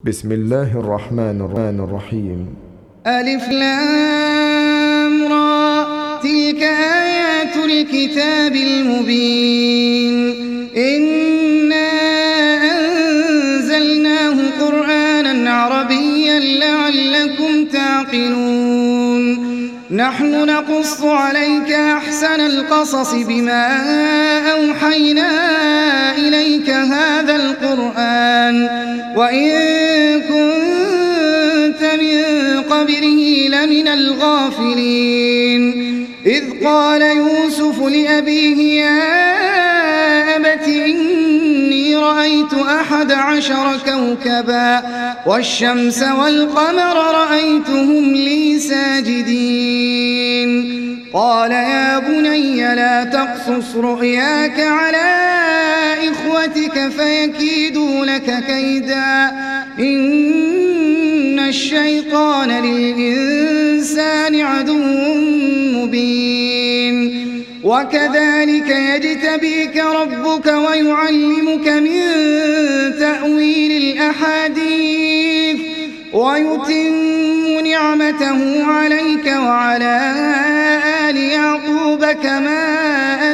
بسم الله الرحمن الرحيم. ألف لام را، تلك آيات الكتاب المبين. إنا أنزلناه قرآنا عربيا لعلكم تعقلون. نحن نقص عليك أحسن القصص بما أوحينا إليك هذا القرآن وإن كنت من قبله لمن الغافلين. إذ قال يوسف لأبيه يا أبت إني رأيت 11 كوكبا والشمس والقمر رأيتهم لي ساجدين. قال يا بني لا تقصص رؤياك على إخوتك فيكيدوا لك كيدا إن الشيطان للإنسان عدو مبين. وكذلك يجتبيك ربك ويعلمك من تأويل الأحاديث ويتم نعمته عليك وعلى آل يعقوب كما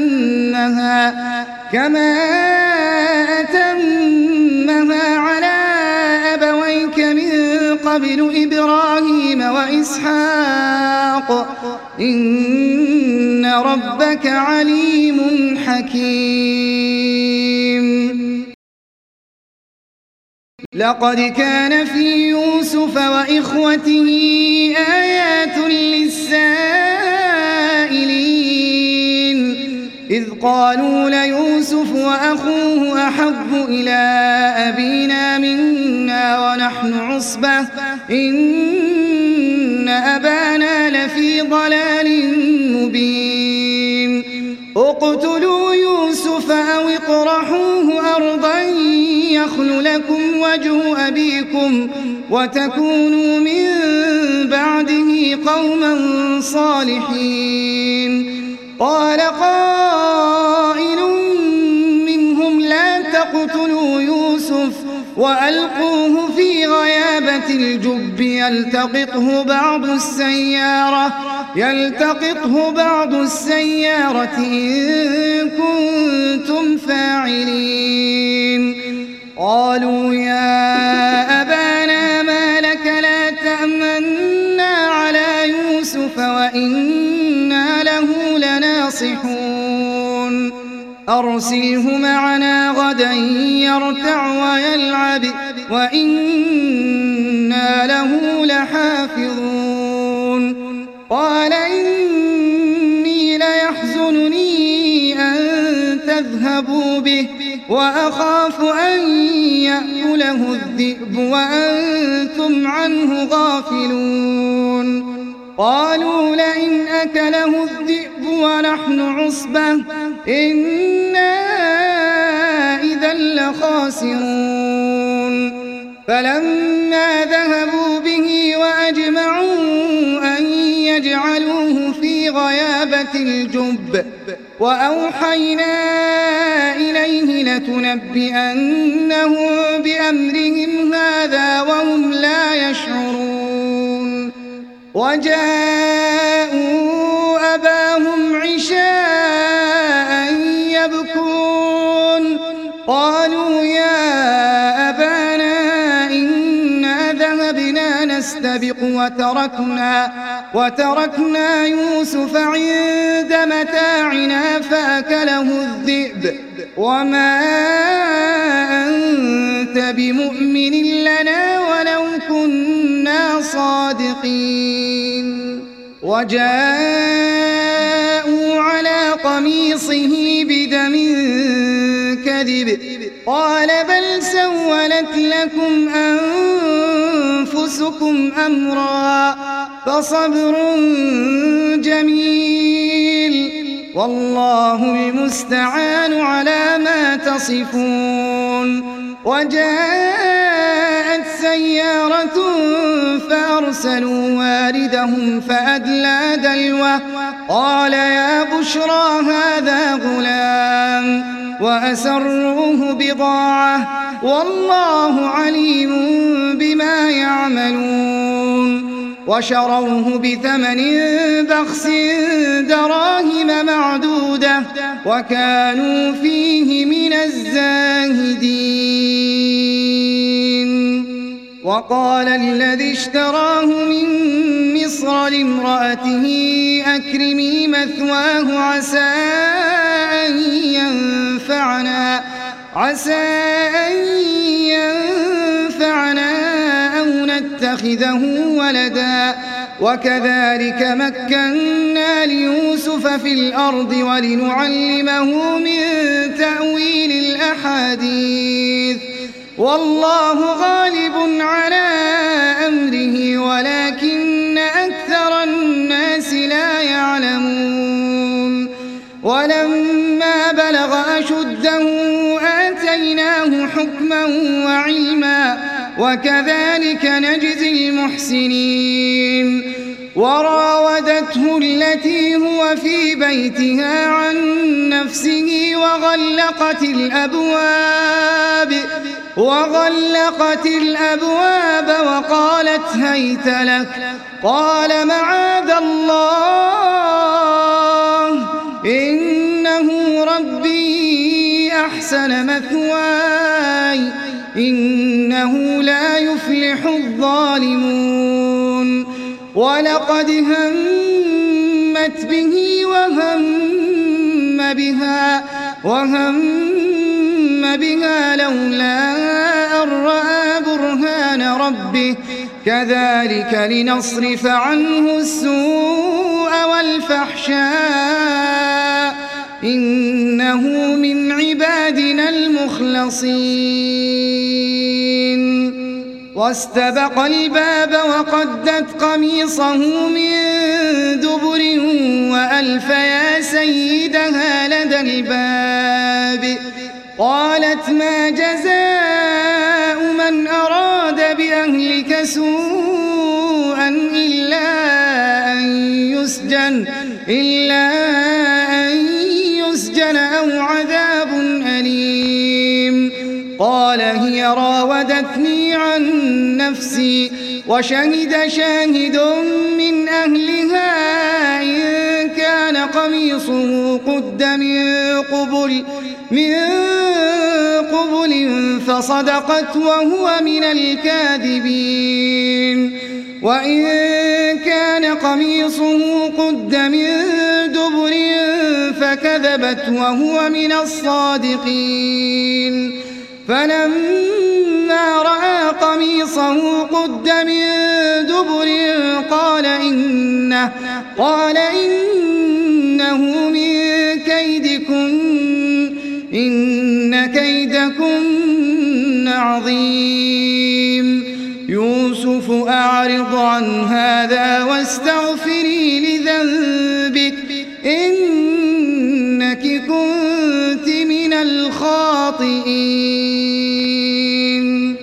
أتمها على أبويك من قبل إبراهيم وإسحاق إن ربك عليم حكيم. لقد كان في يوسف وإخوته آيات للسائلين إذ قالوا ليوسف وأخوه أحب إلى أبينا منا ونحن عصبة إن أبانا لفي ضلال مبين. اقتلوا يوسف أو اطرحوه أرضا يخل لكم وجه أبيكم وتكونوا من بعده قوما صالحين. قال قائل منهم لا تقتلوا يوسف وألقوه في غيابة الجب يلتقطه بعض السيارة إن كنتم فاعلين. قالوا يا أبانا ما لك لا تأمنا على يوسف وإنا له لناصحون. أرسله معنا غدا يرتع ويلعب وإنا له لحافظون. قال إني ليحزنني أن تذهبوا به وأخاف أن يأكله الذئب وأنتم عنه غافلون. قالوا لئن أكله الذئب ونحن عصبة إنا إذا لخاسرون. فلما ذهبوا به وأجمعوا أن يجعلوه في غيابة الجب وأوحينا إليه لتنبئنهم بأمرهم هذا وهم لا يشعرون. وجاءوا أباهم عشاء يبكون. قالوا يا أبانا إنا ذهبنا نستبق وتركنا يوسف عند متاعنا فأكله الذئب وما أنت بمؤمن لنا ولو كنا صادقين. وجاءوا على قميصه بدم كذب قال بل سولت لكم أنفسكم أمرا فصبر جميل والله المستعان على ما تصفون. وجاءت سيارة فأرسلوا واردهم فأدلى دلوه قال يا بشرى هذا غلام وأسروه بضاعة والله عليم بما يعملون وشروه بثمن بخس دراهم معدودة وكانوا فيه من الزاهدين وقال الذي اشتراه من مصر لامرأته أكرمي مثواه عسى أن ينفعنا أو نتخذه ولدا وكذلك مكنا ليوسف في الأرض ولنعلمه من تأويل الأحاديث والله غالب على أمره ولكن أكثر الناس لا يعلمون ولما بلغ أشده آتيناه حكما وعلما وكذلك نجزي المحسنين وراودته التي هو في بيتها عن نفسه وغلقت الأبواب وقالت هيت لك قال معاذ الله إنه ربي أحسن مثواي إنه لا يفلح الظالمون ولقد همت به وهم بها لولا أن رأى برهان ربه كذلك لنصرف عنه السوء والفحشاء إنه من عبادنا المخلصين واستبق الباب وقدت قميصه من دبر وألف يا سيدها لدى الباب قالت ما جزاء من أراد بأهلك سوءا إلا أن يسجن أو عذاب أليم قال هي راودتني عن نفسي وشهد شاهد من أهلها إن كان قميصه قد من قبل فصدقت وهو من الكاذبين وإن كان قميصه قد من دبر فكذبت وهو من الصادقين فلما رأى قميصه قد من دبر قال إنه من كيدكن إن كيدكن عظيم يوسف أعرض عن هذا واستغفري لذنبك إنك كنت من الخاطئين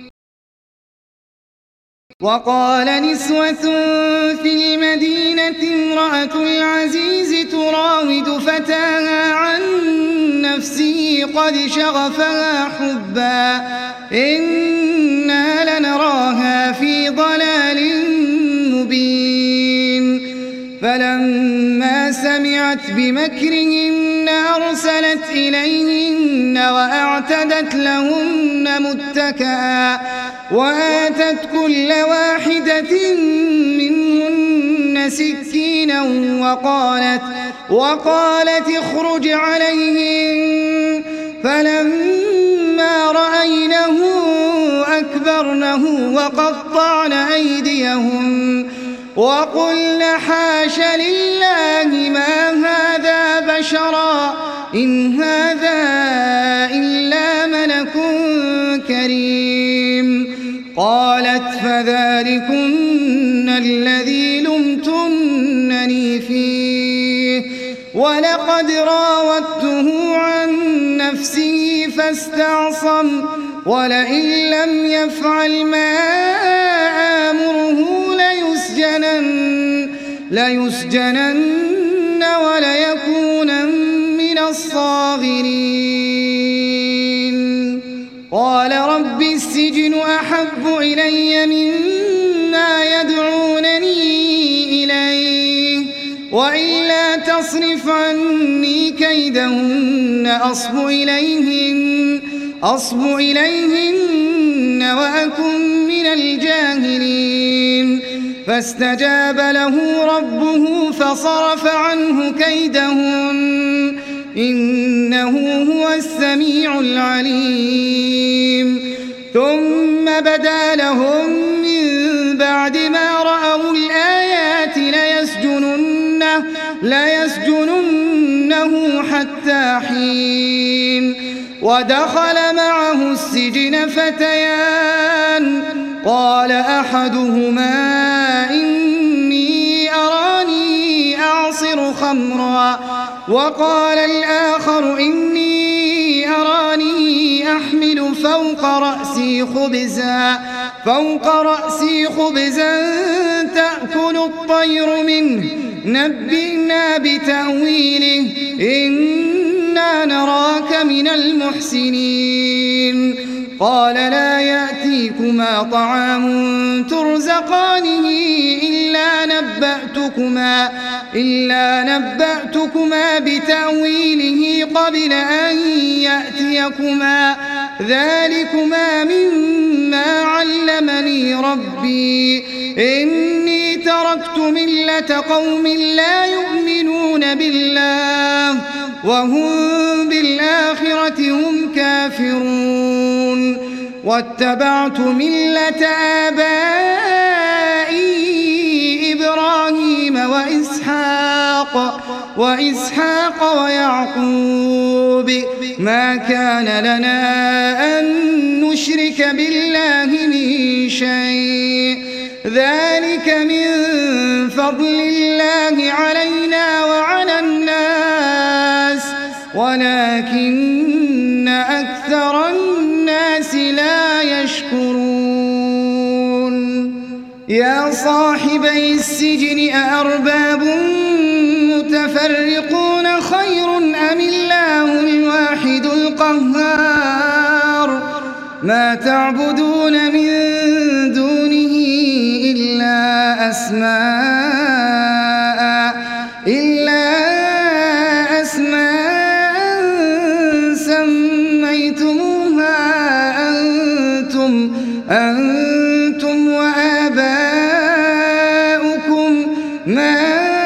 وقال نسوة في المدينة امرأة العزيز تراود فتاها عن نفسه قد شغفها حبا إنا لنراها في ضلال مبين فلما سمعت بمكرهن أرسلت إليهن وأعتدت لهن متكئا وآتت كل واحدة منهن سكينا وقالت اخرج عليهن فلما رأينه أكبرنه وقطعن أيديهن وقلن حاش لله ما هذا بشرا إن هذا إلا ملك كريم قالت فذلكن الذي لمتنني فيه ولقد راودته عن نفسه فاستعصم ولئن لم يفعل ما آمره ليسجنن وليكون من الصاغرين قال السجن أحب إلي مما يدعونني إليه وإلا تصرف عني كيدهن أصب إليهن وأكن من الجاهلين فاستجاب له ربه فصرف عنه كيدهن إنه هو السميع العليم ثم بدا لهم من بعد ما رأوا الآيات ليسجننه حتى حين ودخل معه السجن فتيان قال أحدهما إني أراني أعصر خمرا وقال الآخر إني أراني أحمل فوق رأسي خبزا تأكل الطير منه نبئنا بتأويله إنا نراك من المحسنين قال لا يأتيكما طعام ترزقانه إلا نبأتكما بتأويله قبل أن يأتيكما ذلكما مما علمني ربي إني تركت ملة قوم لا يؤمنون بالله وهم بالآخرة هم كافرون واتبعت ملة آبائي إبراهيم وإسحاق ويعقوب ما كان لنا أن نشرك بالله من شيء ذلك من فضل الله علينا وعلى الناس ولكن أكثر الناس لا يشكرون يا صاحبي السجن أأرباب متفرقون خير أم الله الواحد القهار ما تعبدون من دونه إلا أسماء سميتموها أنتم وآباؤكم ما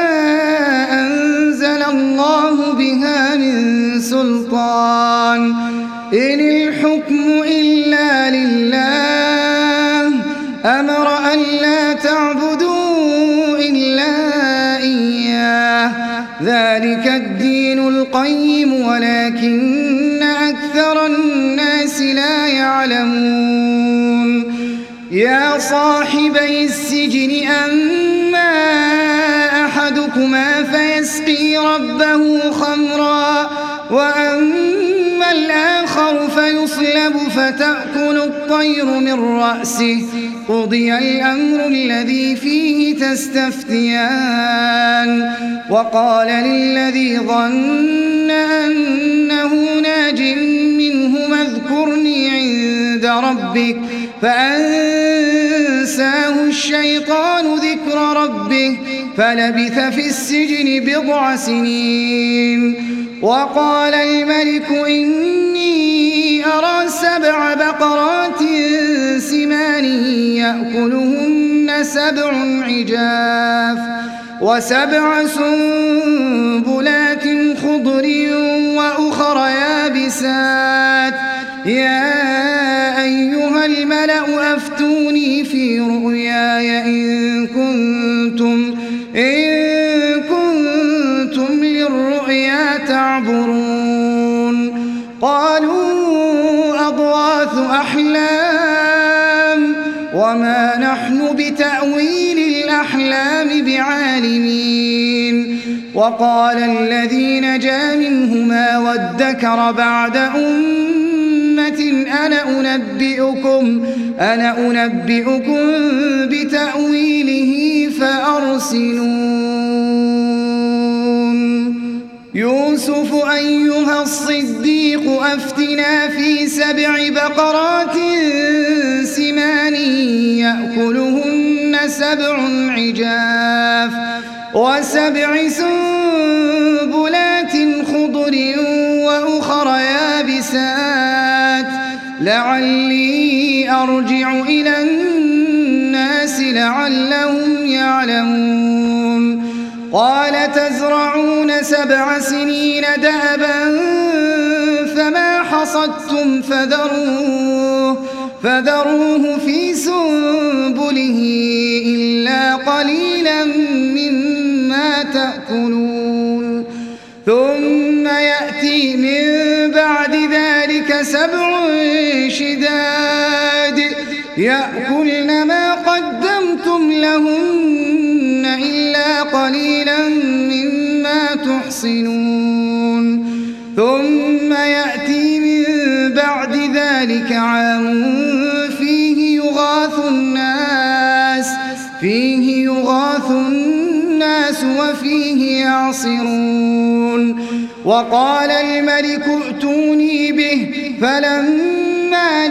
أنزل الله بها من سلطان إن الحكم إلا لله أمر أن لا تعبدوا إلا إياه ذلك الدين القيم ولكن أكثر الناس لا يعلمون يا صاحبي السجن أما أحدكما فيسقي ربه خمرا وأما الآخر فيصلب فتأكل الطير من رأسه قضي الأمر الذي فيه تستفتيان وقال للذي ظن أنه ناج منهما اذكرني عند ربك فأنساه الشيطان ذكر ربه فلبث في السجن بضع سنين وقال الملك إني أرى 7 بقرات سمان يأكلهن 7 عجاف و7 سنبلات خضر وأخر يابسات يا أيها الملأ أفتوني في رؤياي إن كنتم للرؤيا تعبرون قالوا أضغاث أحلام وما نحن بتأويل الأحلام بعالمين وقال الذي نجا منهما وادكر بعد أمة أنا أنبئكم بتأويله فأرسلون يوسف أيها الصديق أفتنا في 7 بقرات سمان يأكلهن 7 عجاف و7 سنبلات خضر وأخر يابسات لعلي أرجع إلى الناس لعلهم يعلمون قال تزرعون 7 سنين دأبا فما حصدتم فذروه في سنبله إلا قليلا مما تأكلون ثم يأتي من بعد ذلك 7 شداد يأكلن ما قدمتم لهن إلا قليلا مما تحصنون ثم يأتي من بعد ذلك عام فيه يغاث الناس وفيه يعصرون وقال الملك ائتوني به فلما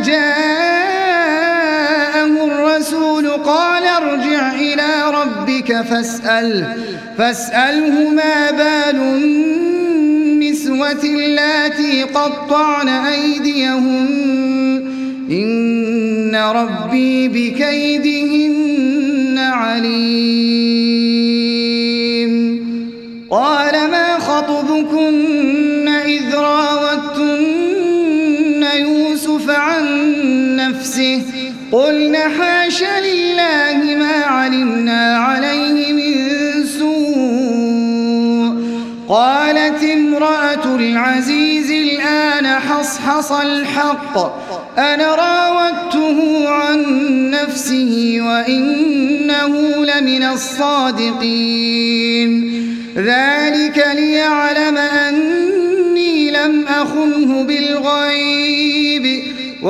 جاءه الرسول قال ارجع إلى ربك فاسأله ما بال النسوة اللاتي قطعن أيديهن إن ربي بكيدهن عليم قال ما خطبكن إذ راوتن يوسف عن نفسه قلن حاش لله ما علمنا عليه من سوء قالت امرأة العزيز الآن حصحص الحق أنا راودته عن نفسه وإنه لمن الصادقين ذلك ليعلم أني لم أخنه بالغيب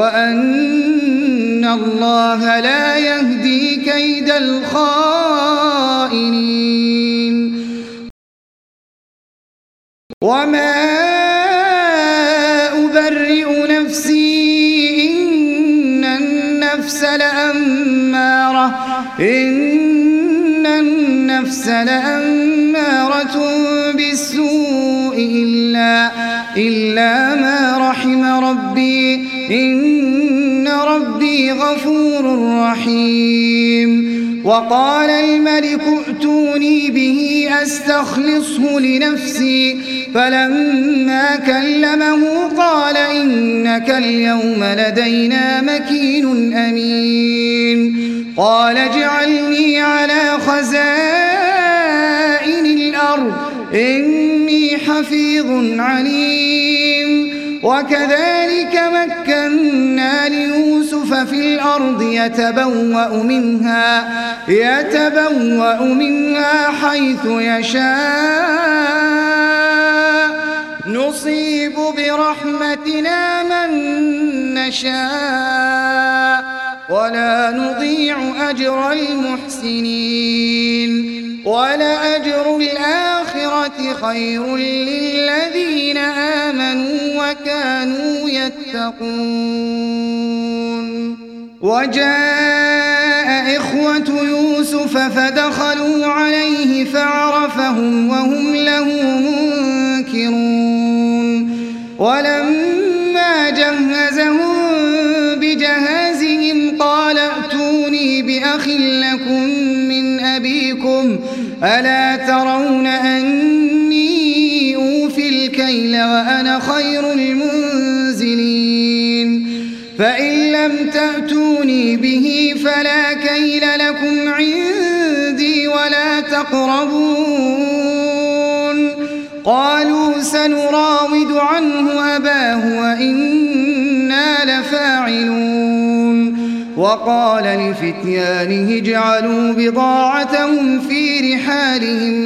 وأن الله لا يهدي كيد الخائنين وما أبرئ نفسي إن النفس لأمارة بالسوء إلا ما رحم ربي إن ربي غفور رحيم وقال الملك ائتوني به أستخلصه لنفسي فلما كلمه قال إنك اليوم لدينا مكين أمين قال اجعلني على خزائن الأرض إني حفيظ عليم وكذلك مكنا ليوسف في الأرض يتبوأ منها حيث يشاء نصيب برحمتنا من نشاء ولا نضيع أجر المحسنين ولأجر الآخرة خير للذين آمنوا وكانوا يتقون وجاء إخوة يوسف فدخلوا عليه فعرفهم وهم له منكرون ولما جهزهم بجهازهم قال ائتوني بأخ لكم من أبيكم ألا ترون أني أوفي الكيل وأنا خير المنزلين فإن لم تأتوني به فلا كيل لكم عندي ولا تقربون قالوا سنراود عنه أباه وإنا لفاعلون وقال لفتيانه اجعلوا بضاعتهم في رحالهم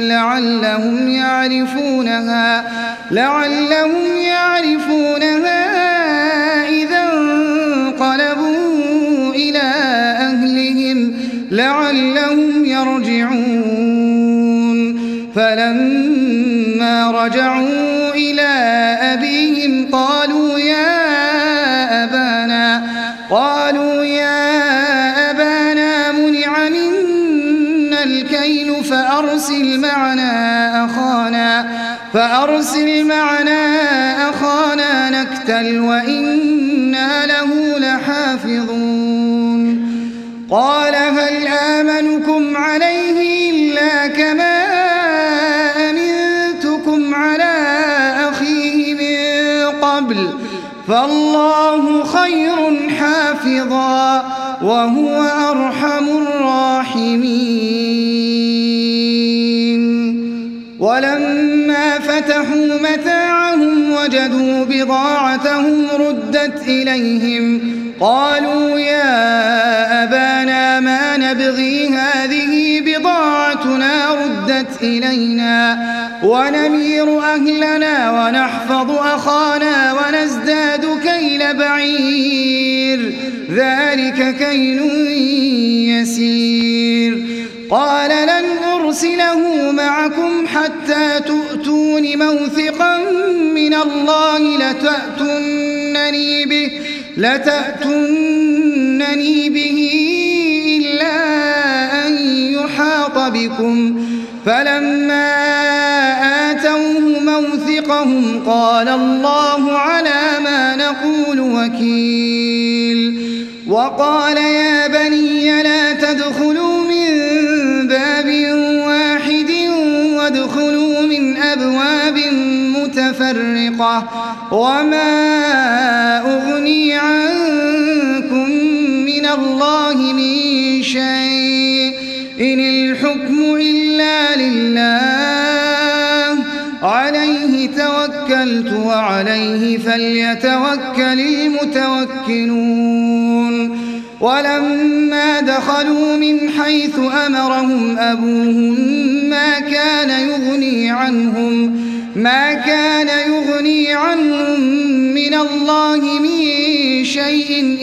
لعلهم يعرفونها إذا انقلبوا إلى أهلهم لعلهم يرجعون فلما فلما رجعوا إلى أبيهم قالوا يا أبانا منع منا الكيل فأرسل معنا أخانا نكتل وإنا له لحافظون. قال هل آمنكم عليه إلا كما أمنتكم على أخيه من قبل فالله خير حافظا وهو أرحم الراحمين. ولما فتحوا متاعهم وجدوا بضاعتهم ردت إليهم قالوا يا أبانا ما نبغي هذه بضاعتنا ردت إلينا ونمير أهلنا ونحفظ أخانا ونزداد كيل بعير ذلك كيل يسير. قال لن أرسله معكم حتى تؤتون موثقا من الله لتأتونني به إلا أن يحاط بكم. فلما آتوه موثقهم قال الله على ما نقول وكيل. وقال يا بني لا تدخلوا من باب واحد وادخلوا من أبواب متفرقة وما أغني عنكم من الله من شيء إن الحكم إلا لله عليه توكلت وعليه فليتوكل المتوكلون. ولما دخلوا من حيث أمرهم أبوهم ما كان يغني عنهم من الله من شيء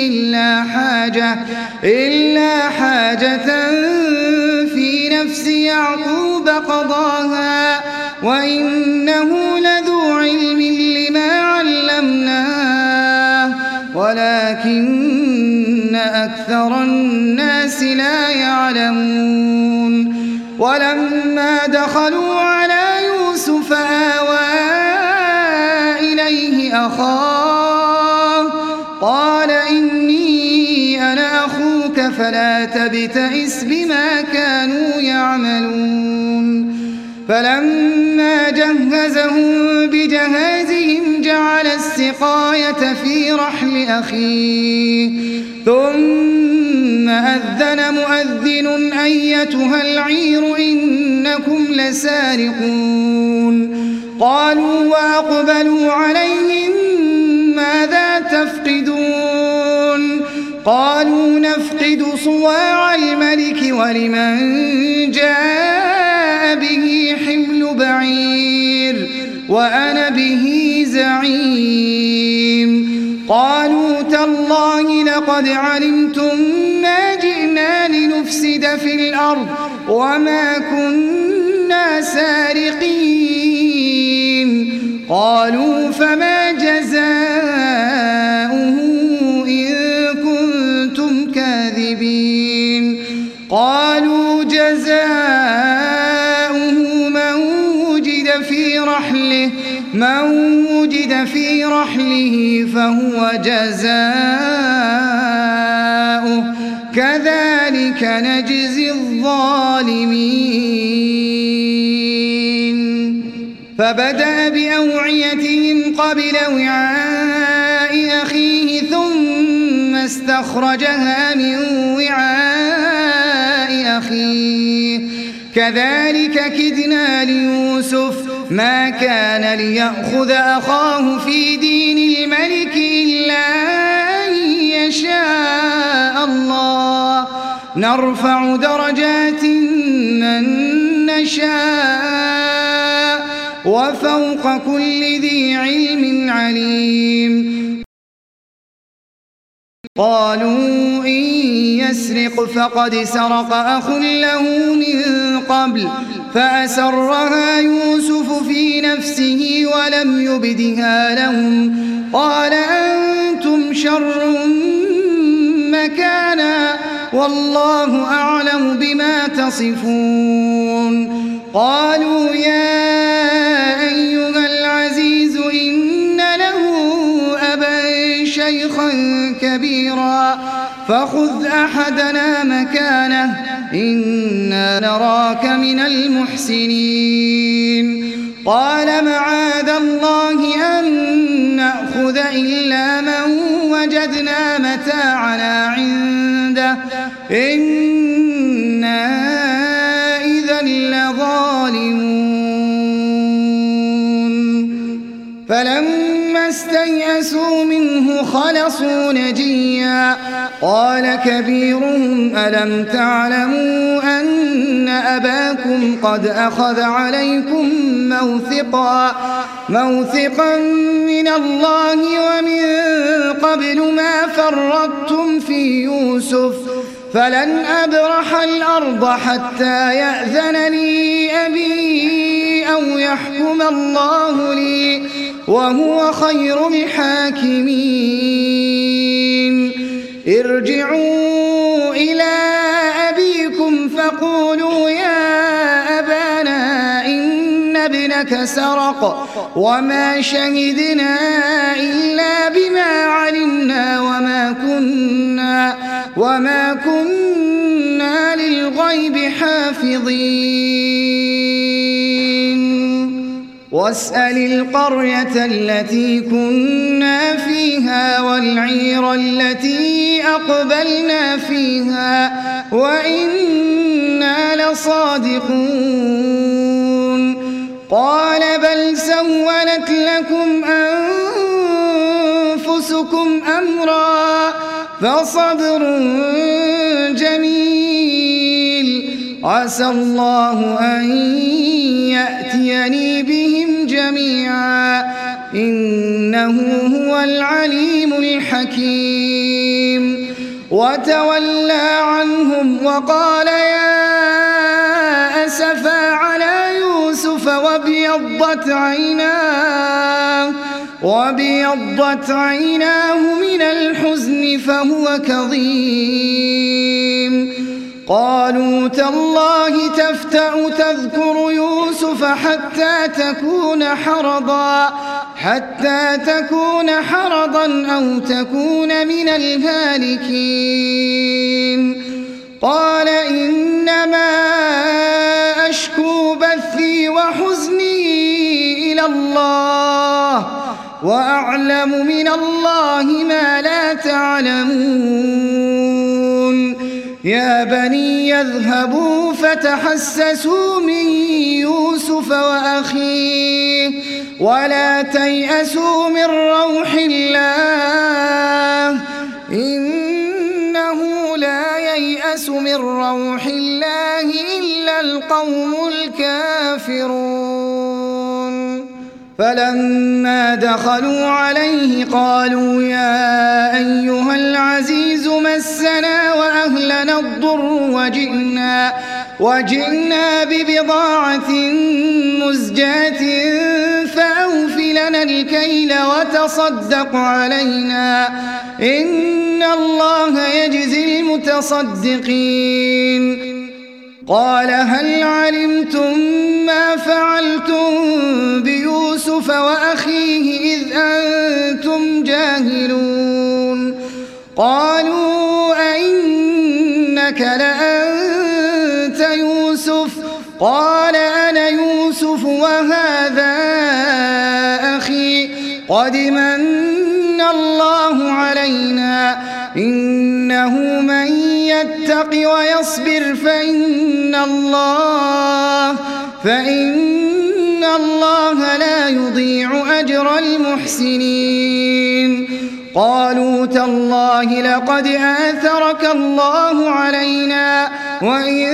إلا حاجة في نفس يعقوب قضاها وإنه لذو علم لما علمناه ولكن أكثر الناس لا يعلمون. ولما دخلوا على يوسف آوى إليه أخاه قال إني أنا أخوك فلا تبتئس بما كانوا يعملون. فلما جهزهم بجهازهم جعل السقاية في رحل أخيه ثم أذن مؤذن أيتها العير إنكم لسارقون. قالوا وأقبلوا عليهم ماذا تفقدون؟ قالوا نفقد صواع الملك ولمن جاء به حمل بعير وأنا به زعيم. قالوا تالله لقد علمتم ما جئنا لنفسد في الأرض وما كنا سارقين. قالوا فما جزاؤه إن كنتم كاذبين؟ قالوا جزاؤه من وجد في رحله فهو جزاؤه كذلك نجزي الظالمين. فبدأ بأوعيتهم قبل وعاء أخيه ثم استخرجها من وعاء أخيه كذلك كدنا ليوسف ما كان ليأخذ أخاه في دين الملك إلا أن يشاء الله نرفع درجات من نشاء وفوق كل ذي علم عليم. قالوا إن يسرق فقد سرق أخ له من قبل فأسرها يوسف في نفسه ولم يبدها لهم قال أنتم شر مكانا والله أعلم بما تصفون قالوا يا أيها العزيز إن له أبا شيخا كبيرا فخذ أحدنا مكانه إنا نراك من المحسنين قال معاذ الله أن نأخذ إلا من وجدنا متاعنا عنده إنا إذا لظالمون فلما استيئسوا منه خلصوا نجيا قال كبيرهم ألم تعلموا أن أباكم قد أخذ عليكم موثقا من الله ومن قبل ما فرطتم في يوسف فلن أبرح الأرض حتى يأذن لي أبي أو يحكم الله لي وهو خير الحاكمين ارجعوا إلى أبيكم فقولوا يا أبانا إن ابنك سرق وما شهدنا إلا بما علمنا وما كنا للغيب حافظين واسأل القرية التي كنا فيها والعير التي أقبلنا فيها وإنا لصادقون قال بل سولت لكم أنفسكم أمرا فصبر جميل عسى الله أن يأتيني بهم جميعا إنه هو العليم الحكيم وتولى عنهم وقال يا أسفا على يوسف وابيضت عيناه من الحزن فهو كظيم قالوا تالله تفتأ تذكر يوسف حتى تكون حرضا أو تكون من الهالكين قال إنما أشكو بثي وحزني إلى الله وأعلم من الله ما لا تعلمون يا بني يذهبوا فتحسسوا من يوسف وأخيه ولا تيأسوا من روح الله إنه لا ييأس من روح الله إلا القوم الكافرون فلما دخلوا عليه قالوا يا أيها العزيز مسنا وأهلنا الضر وجئنا ببضاعة مزجاة فأوف لنا الكيل وتصدق علينا إن الله يجزي المتصدقين قال هل علمتم ما فعلتم بيوسف وأخيه إذ أنتم جاهلون قالوا أئنك لأنت يوسف قال أنا يوسف وهذا أخي قد من الله علينا إنه من يتق ويصبر فإن الله لا يضيع أجر المحسنين قالوا تالله لقد آثرك الله علينا وإن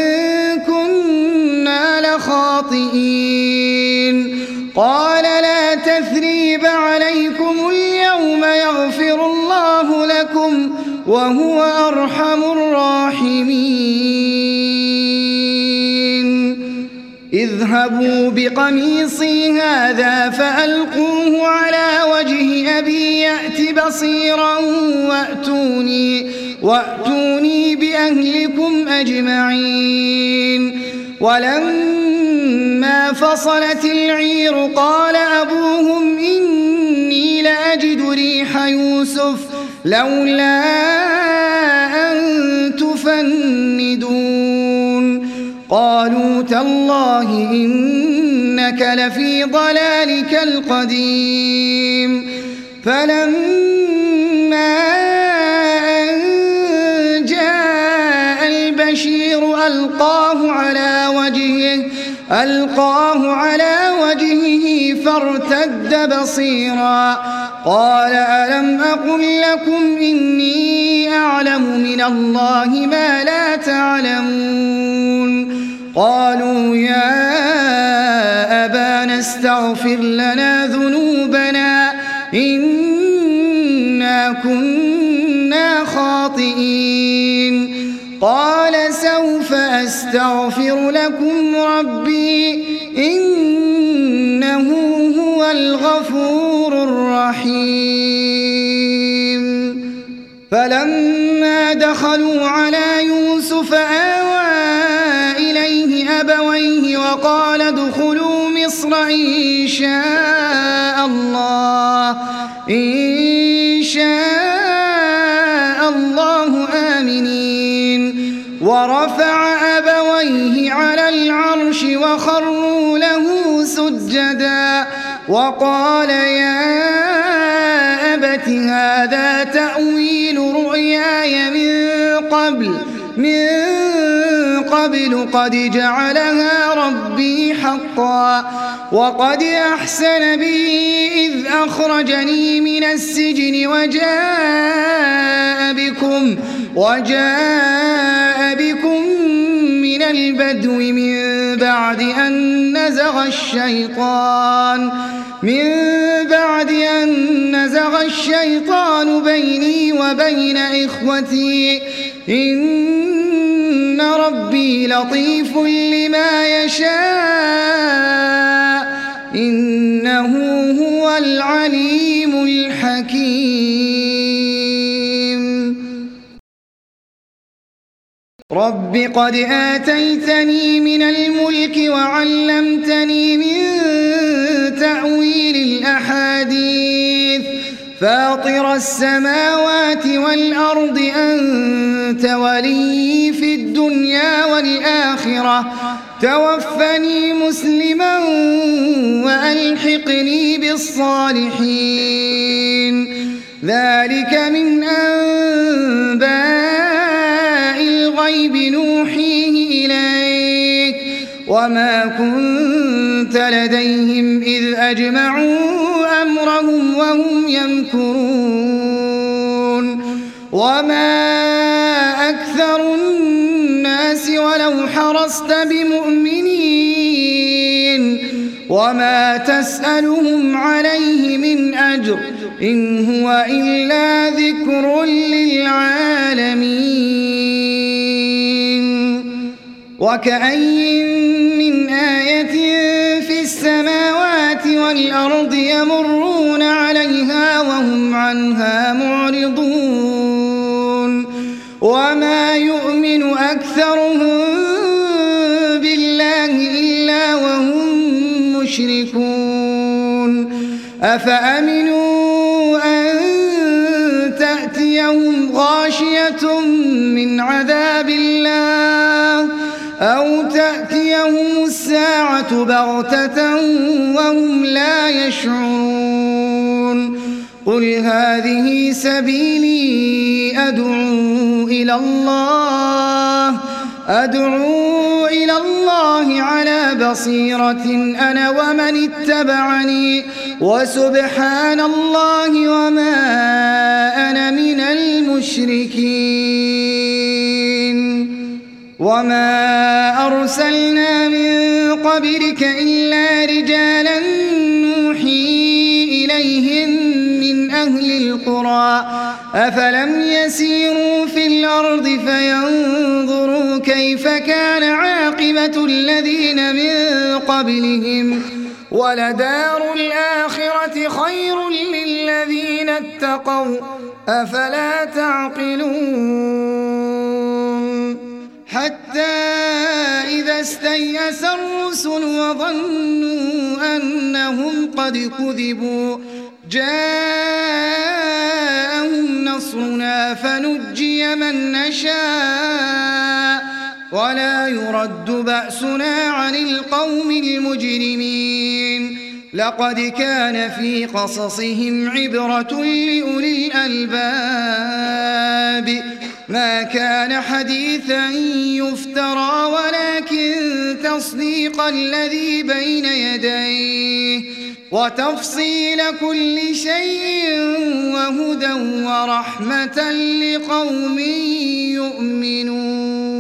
كنا لخاطئين قال لا تثريب عليكم اليوم يغفر الله لكم وهو أرحم الراحمين اذهبوا بقميصي هذا فألقوه على وجه أبي يأت بصيرا وأتوني بأهلكم أجمعين. ولما فصلت العير قال أبوهم إني لأجد ريح يوسف لولا أن تفندون. قالوا تالله إنك لفي ضلالك القديم. فلما أن جاء البشير ألقاه على وجهه فارتد بصيرا. قال ألم أقل لكم إني أعلم من الله ما لا تعلمون. قالوا يا أبانا استغفر لنا ذنوبنا إنا كنا خاطئين. قال سوف أستغفر لكم ربي إنه هو الغفور الرحيم. فلما دخلوا على يوسف آوى إليه أبويه وقال ادخلوا مصر إن شاء الله آمنين. ورفع أبويه على العرش وخروا له سجدا وقال يا أبت هذا تأويل رؤياي من قبل قد جعلها ربي حقا وقد أحسن بي إذ أخرجني من السجن وجاء بكم من البدو من بعد أن نزغ الشيطان بيني وبين إخوتي إن ربي لطيف لما يشاء إنه هو العليم الحكيم. رب قد آتيتني من الملك وعلمتني من تأويل الأحاديث فاطر السماوات والأرض أنت ولي في الدنيا والآخرة توفني مسلما وألحقني بالصالحين. ذلك من أنباء الغيب نوحيه إليك وما كنت لديهم إذ أجمعوا أمرهم وهم يمكرون. وما أكثر الناس ولو حرصت بمؤمنين وما تسألهم عليه من أجر إن هو إلا ذكر للعالمين. وكأين من آية في السماوات والأرض يمرون عليها وهم عنها معرضون. وما يؤمن أكثرهم بالله إلا وهم مشركون. أفأمنوا أن تأتيهم غاشية من عذاب الله أو تأتيهم الساعة بغتة وهم لا يشعرون. قل هذه سبيلي أدعو إلى الله على بصيرة أنا ومن اتبعني وسبحان الله وما أنا من المشركين. وما أرسلنا من قبلك إلا رجالا نوحي إليهم من أهل القرى أفلم يسيروا في الأرض فينظروا كيف كان عاقبة مَكَّةُ الَّذِينَ مِن قَبْلِهِمْ وَلَدَارُ الْآخِرَةِ خَيْرٌ لِّلَّذِينَ اتَّقَوْا أَفَلَا تَعْقِلُونَ حَتَّى إِذَا اسْتَيْأَسَ الرُّسُلُ وَظَنُّوا أَنَّهُمْ قَدْ كُذِبُوا جاءهم نصرنا فنجي من نشاء ولا يرد بأسنا عن القوم المجرمين لقد كان في قصصهم عبرة لأولي الألباب ما كان حديثا يفترى ولكن تصديق الذي بين يديه وتفصيل كل شيء وهدى ورحمة لقوم يؤمنون